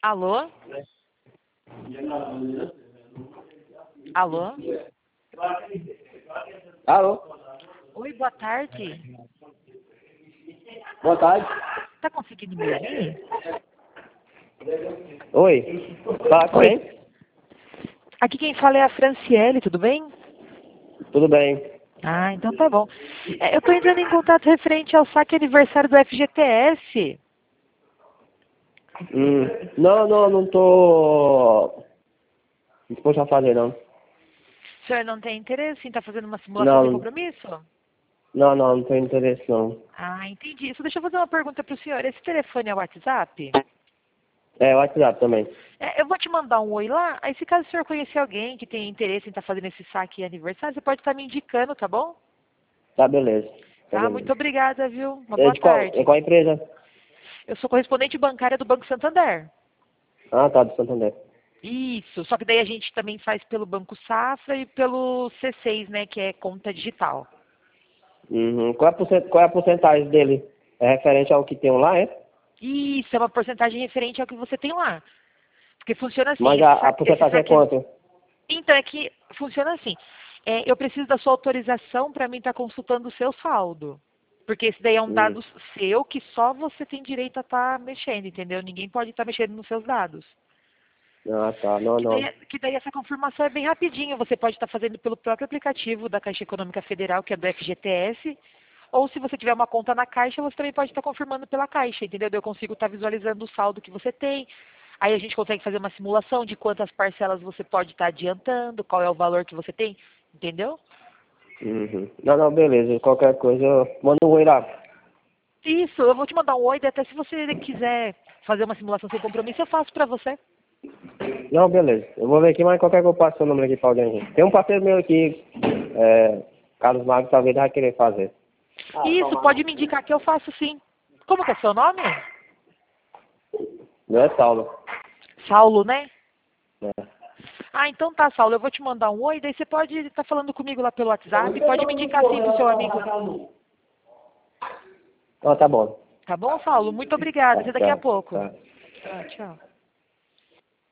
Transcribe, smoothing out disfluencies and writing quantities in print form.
Alô? Alô? Alô? Oi, boa tarde. Boa tarde. Tá conseguindo me ouvir? Oi. Fala com Oi. quem? Aqui quem fala é a Franciele, tudo bem? Tudo bem. Ah, então tá bom. Eu tô entrando em contato referente ao saque aniversário do FGTS. Não tô disposto a fazer, não. O senhor não tem interesse em estar fazendo uma simulação sem Não, compromisso? não tenho interesse, não. Ah, entendi. Isso, deixa eu fazer uma pergunta para o senhor. Esse telefone é o WhatsApp? É, o WhatsApp também. Eu vou te mandar um oi lá. Aí, se caso o senhor conhecer alguém que tenha interesse em estar fazendo esse saque aniversário, você pode estar me indicando, tá bom? Tá, beleza. Tá, Tá, muito beleza. obrigada, viu? Uma É boa de qual, é tarde. qual empresa? Eu sou correspondente bancária do Banco Santander. Ah, tá, do Santander. Isso, só que daí a gente também faz pelo Banco Safra e pelo C6, né, que é conta digital. Uhum. Qual é a porcentagem dele? É referente ao que tem lá, é? Isso, é uma porcentagem referente ao que você tem lá. Porque funciona assim, Mas a esse porcentagem é saque... quanto? Então, é que funciona assim. Eu preciso da sua autorização para mim estar consultando o seu saldo. Porque esse daí é um Hum. dado seu que só você tem direito a estar mexendo, entendeu? Ninguém pode estar mexendo nos seus dados. Ah, tá. Não, não. Que daí essa confirmação é bem rapidinho. Você pode estar fazendo pelo próprio aplicativo da Caixa Econômica Federal, que é do FGTS. Ou se você tiver uma conta na Caixa, você também pode estar confirmando pela Caixa, entendeu? Eu consigo estar visualizando o saldo que você tem. Aí a gente consegue fazer uma simulação de quantas parcelas você pode estar adiantando, qual é o valor que você tem, entendeu? Uhum. Não, beleza. Qualquer coisa, eu mando um oi lá. Isso, eu vou te mandar um oi, daí até se você quiser fazer uma simulação sem compromisso, eu faço pra você. Não, beleza. Eu vou ver aqui, mas qualquer coisa eu passo seu número aqui pra alguém. Tem um parceiro meu aqui, Carlos Magno, talvez vai querer fazer. Isso, pode me indicar que eu faço sim. Como que é seu nome? Não é Saulo. Saulo, né? É. Ah, então tá, Saulo, eu vou te mandar um oi, daí você pode estar falando comigo lá pelo WhatsApp, pode me indicar sim pro seu amigo. Ó, tá bom. Tá bom, Saulo? Muito obrigada, Tá, até daqui a tchau. pouco. Tá. Tá, tchau.